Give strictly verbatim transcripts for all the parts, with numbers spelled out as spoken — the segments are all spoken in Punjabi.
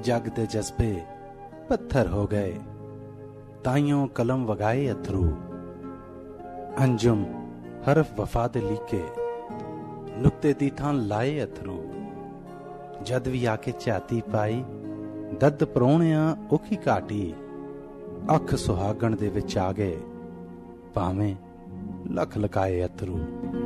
जग दे जज्बे पत्थर हो गए, ताइयों कलम वगाए अथरू। अंजुम हरफ वफा दे लीके, नुक्ते दी थां लाए अथरू। जद भी आके झाती पाई, दद परोणिया औखी घाटी। अख सुहागण दे विच आ गए, भावें लख लकाए अथरू।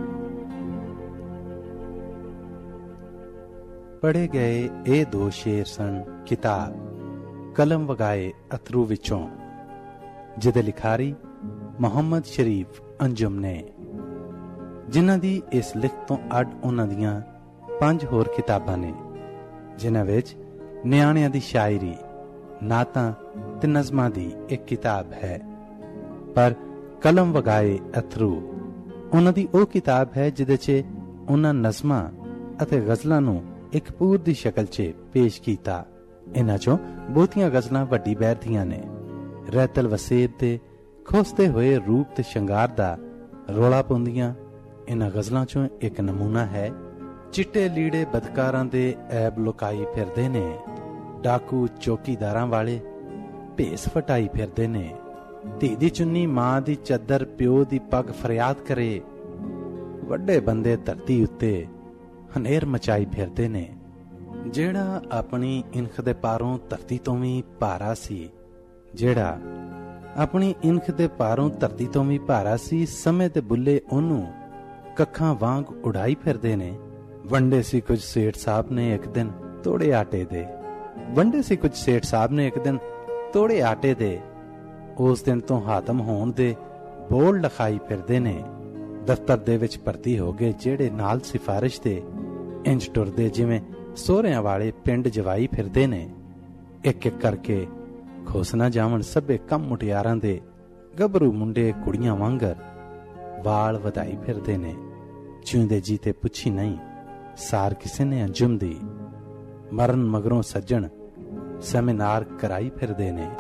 पढ़े गए ये दो शेर सन किताब कलम वगाए अथरू विचों, जिहदे लिखारी मुहम्मद शरीफ अंजुम ने, जिन्हां दी इस लिखत तों अड उन्हां दियां पंज होर किताबां ने, जिन्हां विच नियाणियां दी शायरी, नातां ते नज़मां दी एक किताब है। पर कलम वगाए अथरू उन्हां दी ओह किताब है जिहदे च उन्हां नज़मां अते गज़लां नूं एक पूर दी शक्ल च पेश कीता। इन्हां चों बहुतियां गज़लां वड्डी बैर दियां ने। रैतल वसेब दे खोसते होए रूप ते शंगार दा रोला पाउंदियां इन्हां गज़लां चों एक नमूना है। चिट्टे लीड़े बदकारां दे ऐब लुकाई फिरदे ने, डाकू चौकीदारां वाले भेस फटाई फिरदे ने। धी दी चुन्नी मां दी चद्दर, प्यो दी पग फरियाद करे। वड्डे बंदे धरती उत्ते हनेर मचाई फिरदे ने। जेड़ा अपनी इंख दे पारों धरती तो भी भारा सी, जेड़ा अपनी इंख दे पारों धरती तो भी भारा सी, समय दे बुल्ले ओनू कखां वांग उड़ाई फिरदे ने। वंडे सी कुछ सेठ साहब ने एक दिन तोड़े आटे दे, वंडे सी कुछ सेठ साहब ने एक दिन तोड़े आटे दे। उस दिन तो हातम होण दे बोल लिखाई फिरदे ने। दफ्तर दे विच भर्ती हो गए जेड़े नाल सिफारिश दे इंज टुरदे जिवें सोहरियां वाले पिंड जवाई फिरदे ने। एक एक करके खोसना जावन सभे कम मुटियारां दे गभरू मुंडे कुड़ियां वांगर वाल वधाई फिरदे ने। जिउंदे जीते पुछी नहीं सार किसे ने अंजुम दी, मरण मगरों सज्जण सेमिनार कराई फिरदे ने।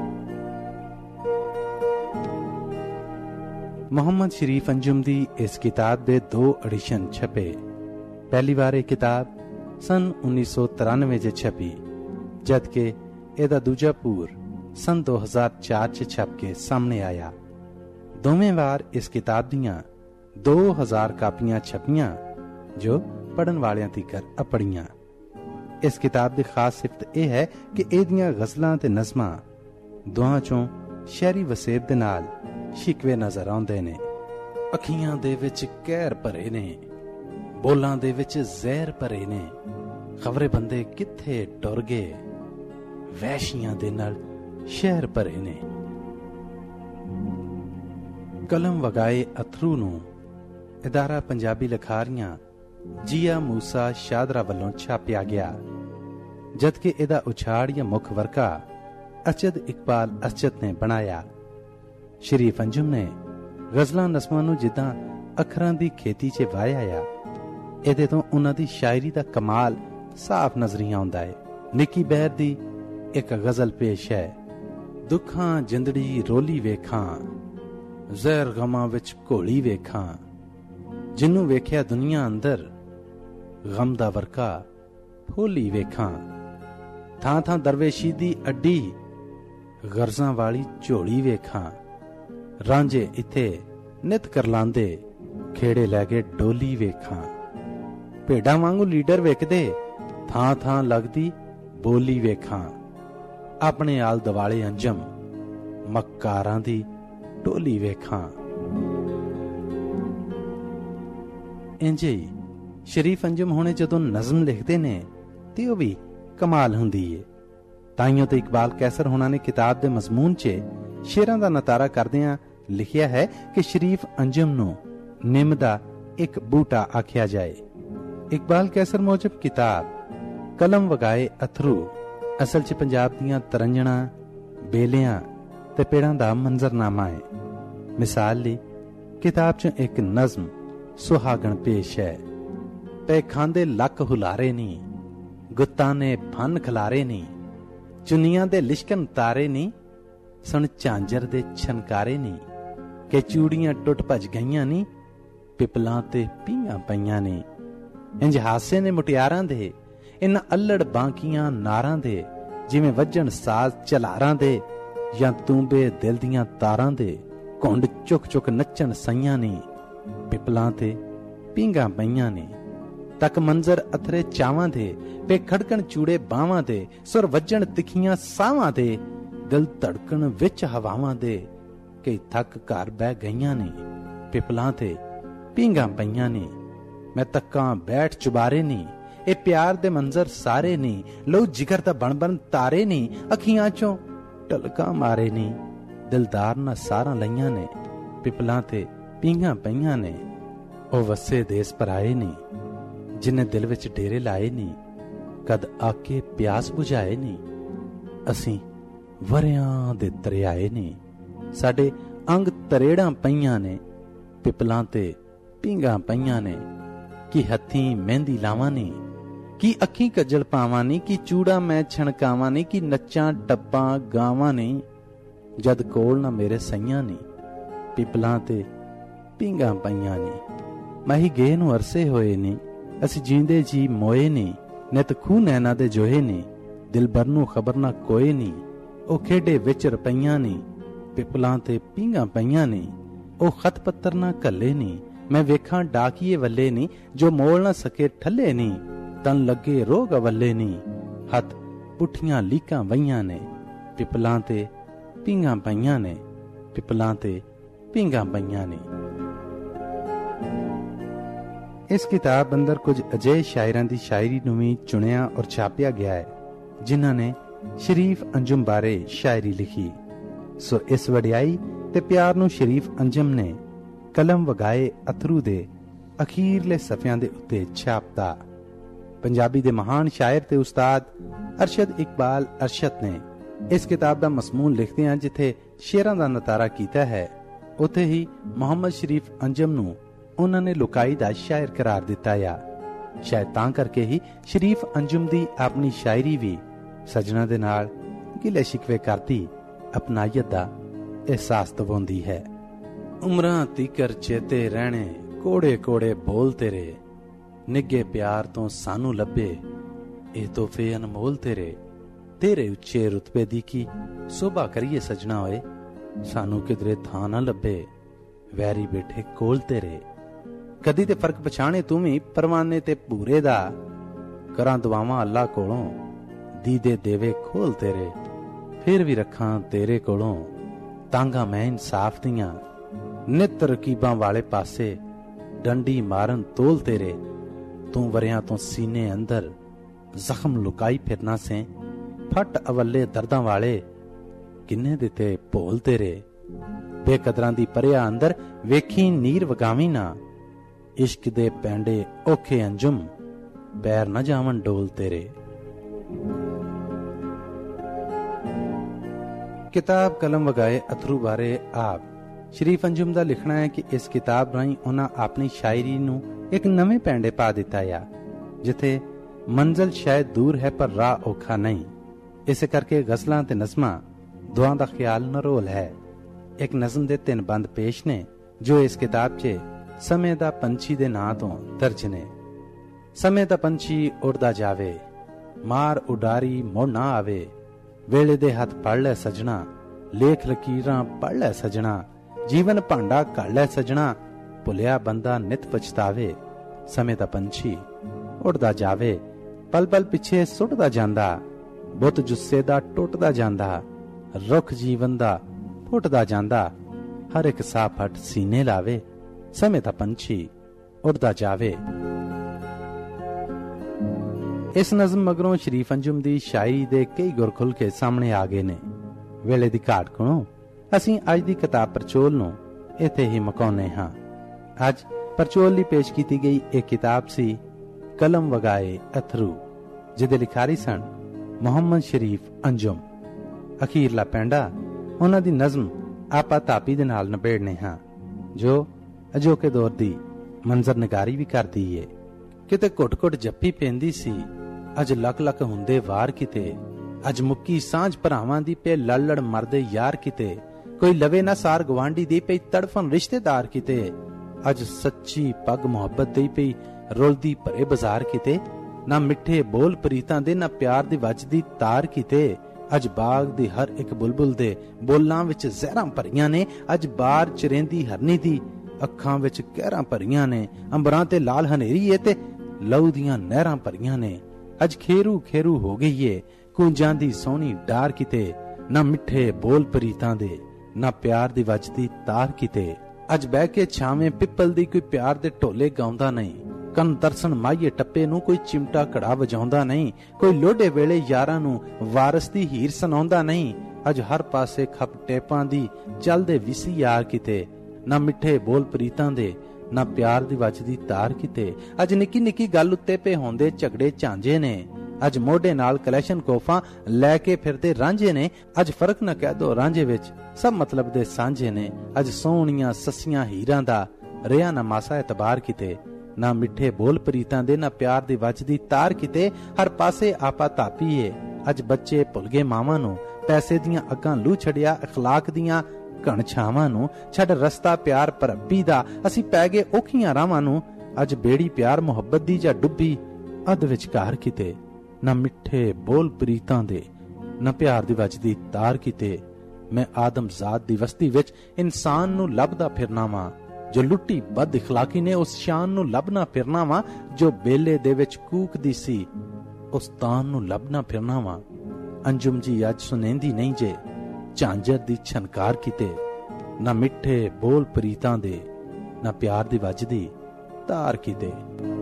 मुहम्मद शरीफ अंजुम दी इस किताब दे दो एडिशन छपे। पहली बार यह किताब सन उन्नीस सौ तिरानवे च छपी, जबकि एदा दूजा पूर सन दो हजार चार च छप के सामने आया। दोवें बार इस किताब दियां दो हजार कापियां छपियां जो पढ़न वालियां तੀਕਰ अपड़ियां। इस किताब दी खास सिफत यह है कि एदियां गज़लां ते नज़मां दोहां चों शहरी वसेब दे नाल शिकवे नजर आउंदे ने। अखियां दे विच कहर भरे ने, बोलां दे विच जहर भरे ने। खबरे बंदे किथे टुर गए, वैशियां दे नाल शहर भरे ने। कलम वगाए अथरू नूं इदारा पंजाबी लिखारियां जिया मूसा शादरा वल्लों छापिया गया, जबकि इहदा उछाड़ या मुख वर्का अचद इकबाल असचद ने बनाया। शरीफ अंजुम ने गज़लां नज़मां नूं जिद्दां अखरां दी खेती च वाहिया आ, ਇਹਦੇ ਤੋਂ ਉਹਨਾਂ ਦੀ ਸ਼ਾਇਰੀ ਦਾ ਕਮਾਲ ਸਾਫ਼ ਨਜ਼ਰੀ ਆਉਂਦਾ ਹੈ। ਨਿੱਕੀ ਬਹਿਰ ਦੀ ਇੱਕ ਗਜ਼ਲ ਪੇਸ਼ ਹੈ। ਦੁੱਖਾਂ ਜਿੰਦੜੀ ਰੋਲੀ ਵੇਖਾਂ, ਜ਼ਹਿਰ ਗਮਾਂ ਵਿੱਚ ਘੋਲੀ ਵੇਖਾਂ। ਜਿਹਨੂੰ ਵੇਖਿਆ ਦੁਨੀਆ ਅੰਦਰ, ਗਮ ਦਾ ਵਰਕਾ ਫੋਲੀ ਵੇਖਾਂ। ਥਾਂ ਥਾਂ ਦਰਵੇਸ਼ੀ ਦੀ ਅੱਡੀ, ਗਰਜ਼ਾਂ ਵਾਲੀ ਝੋਲੀ ਵੇਖਾਂ। ਰਾਂਝੇ ਇੱਥੇ ਨਿਤ ਕਰਲਾਂਦੇ, ਖੇੜੇ ਲੈ ਕੇ ਡੋਲੀ ਵੇਖਾਂ। ਭੇਡਾਂ ਵਾਂਗੂ ਲੀਡਰ ਵੇਖਦੇ, ਥਾਂ ਥਾਂ ਲੱਗਦੀ ਬੋਲੀ ਵੇਖਾਂ। ਆਪਣੇ ਆਲ ਦਿਵਾਲੇ ਅੰਜਮ, ਮੱਕਾਰਾਂ ਦੀ ਟੋਲੀ ਵੇਖਾਂ। ਇੰਜੇ ਹੀ ਸ਼ਰੀਫ ਅੰਜਮ ਹੋਣੇ ਜਦੋਂ ਨਜ਼ਮ ਲਿਖਦੇ ਨੇ ਤੇ ਉਹ ਵੀ ਕਮਾਲ ਹੁੰਦੀ ਏ। ਤਾਈਓ ਤੇ ਇਕਬਾਲ ਕੈਸਰ ਹੋਣਾ ਨੇ ਕਿਤਾਬ ਦੇ ਮਜ਼ਮੂਨ 'ਚ ਸ਼ੇਰਾਂ ਦਾ ਨਤਾਰਾ ਕਰਦਿਆਂ ਲਿਖਿਆ ਹੈ ਕਿ ਸ਼ਰੀਫ ਅੰਜਮ ਨੂੰ ਨਿੰਮ ਦਾ ਇੱਕ ਬੂਟਾ ਆਖਿਆ ਜਾਏ। ਇਕਬਾਲ ਕੈਸਰ ਮੂਜਬ ਕਿਤਾਬ ਕਲਮ ਵਗਾਏ ਅਥਰੂ ਅਸਲ 'ਚ ਪੰਜਾਬ ਦੀਆਂ ਤਰੰਜਣਾ, ਬੇਲਿਆਂ ਤੇ ਪੇੜਾਂ ਦਾ ਮੰਜ਼ਰਨਾਮਾ ਹੈ। ਮਿਸਾਲ ਲਈ ਕਿਤਾਬ 'ਚ ਇੱਕ ਨਜ਼ਮ ਸੁਹਾਗਣ ਪੇਸ਼ ਹੈ। ਪੈ ਖਾਂਦੇ ਲੱਕ ਹੁਲਾਰੇ ਨੀ, ਗੁੱਤਾਂ ਨੇ ਫਨ ਖਲਾਰੇ ਨੀ। ਚੁੰਨੀਆਂ ਦੇ ਲਿਸ਼ਕਣ ਤਾਰੇ ਨੀ, ਸੁਣ ਝਾਂਜਰ ਦੇ ਛਨਕਾਰੇ ਨੀ। ਕਿ ਚੂੜੀਆਂ ਟੁੱਟ ਭੱਜ ਗਈਆਂ ਨੀ, ਪਿਪਲਾਂ ਤੇ ਪੀਆਂ ਪਈਆਂ ਨੇ। ਇੰਜ ਹਾਸੇ ਨੇ ਮੁਟਿਆਰਾਂ ਦੇ, ਇਨ ਅੱਲੜ ਬਾਂਕੀਆਂ ਨਾਰਾਂ ਦੇ। ਜਿਵੇਂ ਵੱਜਣ ਸਾਜ਼ ਝਲਾਰਾਂ ਦੇ ਜਾਂ ਤੂੰਬੇ ਦਿਲ ਦੀਆਂ ਤਾਰਾਂ ਦੇ। ਘੁੰਡ ਚੁੱਕ ਚੁੱਕ ਨੱਚਣ ਸਈਆਂ ਨੇ, ਪਿਪਲਾਂ ਤੇ ਪੀਂਘਾਂ ਪਈਆਂ ਨੇ। ਤੱਕ ਮੰਜ਼ਰ ਅਥਰੇ ਚਾਵਾਂ ਦੇ, ਪੇ ਖੜਕਣ ਚੂੜੇ ਬਾਵਾਂ ਦੇ। ਸੁਰ ਵੱਜਣ ਤਿੱਖੀਆਂ ਸਾਵਾਂ ਦੇ, ਦਿਲ ਧੜਕਣ ਵਿੱਚ ਹਵਾਵਾਂ ਦੇ। ਕਈ ਥੱਕ ਘਰ ਬਹਿ ਗਈਆਂ ਨੇ, ਪਿਪਲਾਂ ਤੇ ਪੀਂਘਾਂ ਪਈਆਂ ਨੇ। ਮੈਂ ਤੱਕਾਂ ਬੈਠ ਚੁਬਾਰੇ ਨੀ, ਇਹ ਪਿਆਰ ਦੇ ਮੰਜ਼ਰ ਸਾਰੇ ਨੀ। ਲਓ ਜਿਗਰ ਦਾ ਬਣ ਬਣ ਤਾਰੇ ਨੀ, ਅੱਖੀਆਂ ਚੋਂ ਢਲਕਾਂ ਮਾਰੇ ਨੀ। ਦਿਲਦਾਰ ਨਾ ਸਾਰਾਂ ਲਈਆਂ ਨੇ, ਪਿਪਲਾਂ ਤੇ ਪੀਂਘਾਂ ਪਈਆਂ ਨੇ। ਉਹ ਵਸੇ ਦੇਸ ਪਰ ਆਏ ਨੀ, ਜਿਨੇ ਦਿਲ ਵਿੱਚ ਡੇਰੇ ਲਾਏ ਨੀ। ਕਦ ਆਕੇ ਪਿਆਸ ਬੁਝਾਏ ਨੀ, ਅਸੀਂ ਵਰਿਆਂ ਦੇ ਦਰਿਆਏ ਨੀ। ਸਾਡੇ ਅੰਗ ਤਰੇੜਾਂ ਪਈਆਂ ਨੇ, ਪਿਪਲਾਂ ਤੇ ਪੀਂਘਾਂ ਪਈਆਂ ਨੇ। ਕੀ ਹੱਥੀਂ ਮਹਿੰਦੀ ਲਾਵਾਂ ਨੀ, ਕੀ ਅੱਖੀਂ ਕੱਜਲ ਪਾਵਾਂ ਨੀ। ਕੀ ਚੂੜਾ ਮੈਂ ਛਣਕਾਵਾਂ ਨੀ, ਕੀ ਨੱਚਾਂ ਟੱਪਾਂ ਗਾਵਾਂ ਨੀ। ਜਦ ਕੋਲ ਨਾ ਮੇਰੇ ਸਈਆਂ ਨੀ, ਪਿਪਲਾਂ ਤੇ ਪੀਂਘਾਂ ਪਈਆਂ ਨੀ। ਮਾਹੀ ਗੇ ਨੂੰ ਅਰਸੇ ਹੋਏ ਨੀ, ਅਸੀਂ ਜੀਂਦੇ ਜੀ ਮੋਏ ਨੀ। ਨਿਤ ਖੂਹ ਨੈਣਾ ਦੇ ਜੋਏ ਨੀ, ਦਿਲਬਰ ਨੂੰ ਖਬਰ ਨਾ ਕੋਏ ਨੀ। ਉਹ ਖੇਡੇ ਵਿੱਚ ਰੁਪਈਆਂ ਨੀ, ਪਿਪਲਾਂ ਤੇ ਪੀਂਘਾਂ ਪਈਆਂ ਨੀ। ਉਹ ਖਤ ਪੱਤਰ ਨਾ ਘੱਲੇ ਨੀ, ਮੈਂ ਵੇਖਾਂ ਡਾਕੀਏ ਵੱਲੇ ਨੀ। ਜੋ ਮੋਲ ਨਾ ਸਕੇ ਠੱਲੇ ਨੀ, ਤਨ ਲੱਗੇ ਰੋਗ ਅਵੱਲੇ ਨੀ। ਹੱਥ ਪੁੱਠੀਆਂ ਲੀਕਾਂ ਵਈਆਂ ਨੇ, ਪਿਪਲਾਂ ਤੇ ਪੀਂਘਾਂ ਪਈਆਂ ਨੇ। ਪਿਪਲਾਂ ਤੇ ਪੀਂਘਾਂ ਪਈਆਂ ਨੇ। ਇਸ ਕਿਤਾਬ ਅੰਦਰ ਕੁਝ ਅਜਿਹੇ ਸ਼ਾਇਰਾਂ ਦੀ ਸ਼ਾਇਰੀ ਨੂੰ ਵੀ ਚੁਣਿਆ ਔਰ ਛਾਪਿਆ ਗਿਆ ਹੈ ਜਿਨ੍ਹਾਂ ਨੇ ਸ਼ਰੀਫ ਅੰਜੁਮ ਬਾਰੇ ਸ਼ਾਇਰੀ ਲਿਖੀ। ਸੋ ਇਸ ਵਡਿਆਈ ਤੇ ਪਿਆਰ ਨੂੰ ਸ਼ਰੀਫ ਅੰਜੁਮ ਨੇ ਕਲਮ ਵਗਾਏ ਅਥਰੂ ਦੇ ਅਖੀਰਲੇ ਸਫ਼ਿਆਂ ਦੇ ਉੱਤੇ ਛਾਪਤਾ। ਪੰਜਾਬੀ ਦੇ ਮਹਾਨ ਸ਼ਾਇਰ ਤੇ ਉਸਤਾਦ ਅਰਸ਼ਦ ਇਕਬਾਲ ਅਰਸ਼ਦ ਨੇ ਇਸ ਕਿਤਾਬ ਦਾ ਮਸਮੂਨ ਲਿਖਦਿਆਂ ਜਿੱਥੇ ਸ਼ੇਰਾਂ ਦਾ ਨਤਾਰਾ ਕੀਤਾ ਹੈ, ਉੱਥੇ ਹੀ ਮੁਹੰਮਦ ਸ਼ਰੀਫ ਅੰਜਮ ਨੂੰ ਉਹਨਾਂ ਨੇ ਲੁਕਾਈ ਦਾ ਸ਼ਾਇਰ ਕਰਾਰ ਦਿੱਤਾ ਆ। ਸ਼ਾਇਦ ਤਾਂ ਕਰਕੇ ਹੀ ਸ਼ਰੀਫ ਅੰਜਮ ਦੀ ਆਪਣੀ ਸ਼ਾਇਰੀ ਵੀ ਸਜਣਾ ਦੇ ਨਾਲ ਗਿਲੇ ਸ਼ਿਕਵੇ ਕਰਦੀ ਅਪਨਾਈਅਤ ਦਾ ਅਹਿਸਾਸ ਦਵਾਉਂਦੀ ਹੈ। ਉਮਰਾਂ ਤੀਕਰ ਚੇਤੇ ਰਹਿਣੇ, ਕੋੜੇ ਕੋੜੇ ਬੋਲ ਤੇਰੇ। ਨਿੱਗੇ ਪਿਆਰ ਤੋਂ ਸਾਨੂੰ ਲੱਭੇ ਇਹ ਤੋਹਫੇ ਅਨਮੋਲ ਤੇਰੇ। ਤੇਰੇ ਉੱਚੇ ਰੁਤਬੇ ਦੀ ਕੀ ਸੋਭਾ ਕਰੀਏ ਸਜਣਾ ਹੋਏ, ਸਾਨੂੰ ਕਿਧਰੇ ਥਾਂ ਨਾ ਲੱਭੇ ਵੈਰੀ ਬੈਠੇ ਕੋਲ ਤੇਰੇ। ਕਦੀ ਤੇ ਫਰਕ ਪਛਾਣੇ ਤੂੰ ਵੀ ਪਰਵਾਨੇ ਤੇ ਭੂਰੇ ਦਾ, ਕਰਾਂ ਦੁਆਵਾਂ ਅੱਲਾ ਕੋਲੋਂ ਦੀਦੇ ਦੇਵੇ ਖੋਲ ਤੇਰੇ। ਫਿਰ ਵੀ ਰੱਖਾਂ ਤੇਰੇ ਕੋਲੋਂ ਤਾਂਗਾ ਮੈਂ ਇਨਸਾਫ ਦੀਆਂ, ਨਿਤ ਰਕੀਬਾਂ ਵਾਲੇ ਪਾਸੇ ਡੰਡੀ ਮਾਰਨ ਤੋਲ ਤੇਰੇ। ਤੂੰ ਵਰਿਆਂ ਤੋਂ ਸੀਨੇ ਅੰਦਰ ਜ਼ਖਮ ਲੁਕਾਈ ਫਿਰਨਾ ਸੇ, ਫਟ ਅਵੱਲੇ ਦਰਦਾਂ ਵਾਲੇ ਕਿੰਨੇ ਦਿੱਤੇ ਭੋਲ ਤੇਰੇ। ਬੇਕਦਰਾਂ ਦੀ ਪਰਿਆ ਅੰਦਰ ਵੇਖੀ ਨੀਰ ਵਗਾਵੀ ਨਾ, ਇਸ਼ਕ ਦੇ ਪੈਂਡੇ ਔਖੇ ਅੰਜੁਮ ਪੈਰ ਨਾ ਜਾਵਣ ਡੋਲ ਤੇਰੇ। ਕਿਤਾਬ ਕਲਮ ਵਗਾਏ ਅਥਰੂ ਬਾਰੇ ਆਪ ਸ਼ਰੀਫ ਅੰਜੁਮ ਦਾ ਲਿਖਣਾ ਹੈ ਕਿ ਇਸ ਕਿਤਾਬ ਰਾਹੀਂ ਉਹਨਾਂ ਆਪਣੀ ਸ਼ਾਇਰੀ ਨੂੰ ਇੱਕ ਨਵੇਂ ਪੈਂਡੇ ਪਾ ਦਿੱਤਾ ਆ, ਜਿੱਥੇ ਮੰਜ਼ਲ ਸ਼ਾਇਦ ਦੂਰ ਹੈ ਪਰ ਰਾਹ ਔਖਾ ਨਹੀਂ। ਇਸੇ ਕਰਕੇ ਗਜ਼ਲਾਂ ਤੇ ਨਜ਼ਮਾਂ ਦੁਆ ਦਾ ਖਿਆਲ ਨਰੋਲ ਹੈ। ਇੱਕ ਨਜ਼ਮ ਦੇ ਤਿੰਨ ਬੰਦ ਪੇਸ਼ ਨੇ ਜੋ ਇਸ ਕਿਤਾਬ 'ਚ ਸਮੇਂ ਦਾ ਪੰਛੀ ਦੇ ਨਾਂ ਤੋਂ ਦਰਜ ਨੇ। ਸਮੇਂ ਦਾ ਪੰਛੀ ਉੜਦਾ ਜਾਵੇ, ਮਾਰ ਉਡਾਰੀ ਮੁੜ ਨਾ ਆਵੇ। ਵੇਲੇ ਦੇ ਹੱਥ ਪੜ ਲੈ ਸਜਣਾ, ਲੇਖ ਲਕੀਰਾਂ ਪੜ ਲੈ ਸਜਣਾ। ਜੀਵਨ ਭਾਂਡਾ ਘੜ ਲੈ ਸਜਣਾ, ਭੁੱਲਿਆ ਬੰਦਾ ਨਿਤ ਪਛਤਾਵੇ। ਸਮੇਂ ਦਾ ਪੰਛੀ ਉੜਦਾ ਜਾਵੇ, ਪਲ ਪਲ ਪਿੱਛੇ ਸੁੱਟਦਾ ਜਾਂਦਾ। ਬੁੱਤ ਜੁੱਸੇ ਦਾ ਟੁੱਟਦਾ ਜਾਂਦਾ, ਰੁੱਖ ਜੀਵਨ ਦਾ ਫੁੱਟਦਾ ਜਾਂਦਾ। ਹਰ ਇੱਕ ਸਾਹ ਫਟ ਸੀਨੇ ਲਾਵੇ, ਸਮੇਂ ਦਾ ਪੰਛੀ ਉੜਦਾ ਜਾਵੇ। ਇਸ ਨਜ਼ਮ ਮਗਰੋਂ ਸ਼ਰੀਫ ਅੰਜੁਮ ਦੀ ਸ਼ਾਇਰੀ ਦੇ ਕਈ ਗੁਰ ਖੁੱਲ ਕੇ ਸਾਹਮਣੇ ਆ ਗਏ ਨੇ। ਵੇਲੇ ਦੀ ਘਾਟ ਕੋਲੋਂ ਅਸੀਂ ਅੱਜ ਦੀ ਕਿਤਾਬ ਪਰਚੋਲ ਨੂੰ ਇੱਥੇ ਹੀ ਮੁਕਾਉਂਦੇ ਹਾਂ। ਅੱਜ ਪਰਚੋਲ ਲਈ ਪੇਸ਼ ਕੀਤੀ ਗਈ ਇਹ ਕਿਤਾਬ ਸੀ ਕਲਮ ਵਗਾਏ ਅਥਰੂ, ਜਿਹਦੇ ਲਿਖਾਰੀ ਸਨ ਮੁਹੰਮਦ ਸ਼ਰੀਫ ਅੰਜੁਮ। ਅਖੀਰਲਾ ਪੈਂਡਾ ਉਹਨਾਂ ਦੀ ਨਜ਼ਮ ਆਪਾ ਤਾਪੀ ਦੇ ਨਾਲ ਨਿਬੇੜਨੇ ਹਾਂ, ਜੋ ਅਜੋਕੇ ਦੌਰ ਦੀ ਮੰਜ਼ਰ ਨਿਗਾਰੀ ਵੀ ਕਰਦੀ ਏ। ਕਿਤੇ ਘੁੱਟ ਘੁੱਟ ਜੱਫੀ ਪੈਂਦੀ ਸੀ, ਅੱਜ ਲੱਖ ਲੱਖ ਹੁੰਦੇ ਵਾਰ ਕਿਤੇ। ਅੱਜ ਮੁੱਕੀ ਸਾਂਝ ਭਰਾਵਾਂ ਦੀ ਪੇ ਲੜ ਲੜ ਮਰਦੇ ਯਾਰ ਕਿਤੇ। ਕੋਈ ਲਵੇ ਨਾ ਸਾਰ ਗਵਾਂਢੀ ਦੀ ਪਈ ਤੜਫਨ ਰਿਸ਼ਤੇਦਾਰ ਕਿਤੇ। ਅੱਜ ਸੱਚੀ ਪੱਗ ਮੁਹੱਬਤ ਦੀ ਪਈ ਰੁਲਦੀ ਭਰੇ ਬਾਜ਼ਾਰ ਕਿਤੇ। ਨਾ ਮਿੱਠੇ ਬੋਲ ਪ੍ਰੀਤਾਂ ਦੇ, ਨਾ ਪਿਆਰ ਦੀ ਵੱਜਦੀ ਤਾਰ ਕਿਤੇ। ਅੱਜ ਬਾਗ ਦੀ ਹਰ ਇੱਕ ਬੁਲਬੁਲ ਦੇ ਬੋਲਾਂ ਵਿੱਚ ਜ਼ਹਿਰਾਂ ਭਰੀਆਂ ਨੇ। ਅੱਜ ਬਾਹਰ ਚਰੇਂਦੀ ਹਰਨੀ ਦੀ ਅੱਖਾਂ ਵਿੱਚ ਕਹਿਰਾਂ ਭਰੀਆਂ ਨੇ। ਅੰਬਰਾਂ ਤੇ ਲਾਲ ਹਨੇਰੀ ਏ ਤੇ ਲਹੂ ਦੀਆਂ ਨਹਿਰਾਂ ਭਰੀਆਂ ਨੇ। ਅੱਜ ਖੇਰੂ ਖੇਰੂ ਹੋ ਗਈ ਏ ਕੂੰਜਾਂ ਦੀ ਸੋਹਣੀ ਡਾਰ ਕਿਤੇ। ਨਾ ਮਿੱਠੇ ਬੋਲ ਪ੍ਰੀਤਾਂ ਦੇ, ਨਾ ਪਿਆਰ ਦੀ ਵੱਜਦੀ ਤਾਰ ਕਿਤੇ। ਅੱਜ ਬਹਿ ਕੇ ਛਾਵੇਂ ਪਿੱਪਲ ਦੀ ਕੋਈ ਪਿਆਰ ਦੇ ਢੋਲੇ ਗਾਉਂਦਾ ਨਹੀਂ। ਕੰਨ ਤਰਸਣ ਮਾਈਏ ਟੱਪੇ ਨੂੰ ਕੋਈ ਚਿਮਟਾ ਘੜਾ ਵਜਾਉਂਦਾ ਨਹੀਂ। ਕੋਈ ਲੋਢੇ ਵੇਲੇ ਯਾਰਾਂ ਨੂੰ ਵਾਰਸ ਦੀ ਹੀਰ ਸੁਣਾਉਂਦਾ ਨਹੀਂ। ਅੱਜ ਹਰ ਪਾਸੇ ਖੱਪ ਟੇਪਾਂ ਦੀ ਚੱਲਦੇ ਵਿਸੀ ਯਾਰ ਕਿਤੇ। ਨਾ ਮਿੱਠੇ ਬੋਲ ਪ੍ਰੀਤਾਂ ਦੇ, ਨਾ ਪਿਆਰ ਦੀ ਵੱਜਦੀ ਤਾਰ ਕਿਤੇ। ਅੱਜ ਨਿੱਕੀ ਨਿੱਕੀ ਗੱਲ ਉੱਤੇ ਪੇ ਹੁੰਦੇ ਝਗੜੇ ਝਾਂਜੇ ਨੇ। ਅੱਜ ਮੋਢੇ ਨਾਲ ਕਲੈਸ਼ਨ ਕੋਫਾਂ ਲੈ ਕੇ ਫਿਰਦੇ ਰਾਂਝੇ ਨੇ। ਅੱਜ ਫਰਕ ਨਾ ਕਹਿ ਦੋ ਰਾਂਝੇ ਵਿੱਚ ਸਭ ਮਤਲਬ ਦੇ ਸਾਂਝੇ ਨੇ। ਅੱਜ ਸੋਹਣੀਆਂ ਸੱਸੀਆਂ ਹੀਰਾਂ ਦਾ ਰਿਆ ਨਾ ਮਾਸਾ ਐਤਬਾਰ ਕਿਤੇ। ਨਾ ਮਿੱਠੇ ਬੋਲ ਪ੍ਰੀਤਾਂ ਦੇ, ਨਾ ਪਿਆਰ ਦੀ ਵੱਜਦੀ ਤਾਰ ਕਿਤੇ। ਹਰ ਪਾਸੇ ਆਪਾ ਧਾਪੀਏ। ਅੱਜ ਬੱਚੇ ਭੁੱਲ ਗਏ ਮਾਵਾਂ ਨੂੰ। ਪੈਸੇ ਦੀਆਂ ਅੱਗਾਂ ਲੂ ਛੜਿਆ ਅਖਲਾਕ ਦੀਆਂ ਘਣ ਛਾਵਾਂ ਨੂੰ। ਛੱਡ ਰਸਤਾ ਪਿਆਰ ਭਰੱਬੀ ਦਾ, ਅਸੀਂ ਪੈ ਗਏ ਔਖੀਆਂ ਰਾਵਾਂ ਨੂੰ। ਅੱਜ ਬੇੜੀ ਪਿਆਰ ਮੁਹੱਬਤ ਦੀ ਜਾਂ ਡੁੱਬੀ ਅੱਧ ਵਿਚਕਾਰ ਕਿਤੇ। ਨਾ ਮਿੱਠੇ ਬੋਲ ਪ੍ਰੀਤਾਂ ਦੇ, ਨਾ ਪਿਆਰ ਦੀ ਵੱਜਦੀ ਤਾਰ ਕਿਤੇ। ਮੈਂ ਆਦਮਜ਼ਾਦ ਦੀ ਵਸਤੀ ਵਿੱਚ ਇਨਸਾਨ ਨੂੰ ਲੱਭਦਾ ਫਿਰਨਾ ਵਾਂ। ਜੋ ਲੁੱਟੀ ਬਦ ਇਖਲਾਕੀ ਨੇ ਉਸ ਸ਼ਾਨ ਨੂੰ ਲੱਭਣਾ ਫਿਰਨਾ ਵਾਂ। ਜੋ ਬੇਲੇ ਦੇ ਵਿੱਚ ਕੂਕਦੀ ਸੀ ਉਸ ਤਾਨ ਨੂੰ ਲੱਭਣਾ ਫਿਰਨਾ ਵਾਂ। ਅੰਜੁਮ ਜੀ ਅੱਜ ਸੁਣੇਂਦੀ ਨਹੀਂ ਜੇ ਝਾਂਜਰ ਦੀ ਛਨਕਾਰ ਕਿਤੇ। ਨਾ ਮਿੱਠੇ ਬੋਲ ਪ੍ਰੀਤਾਂ ਦੇ, ਨਾ ਪਿਆਰ ਦੀ ਵੱਜਦੀ ਤਾਰ ਕਿਤੇ।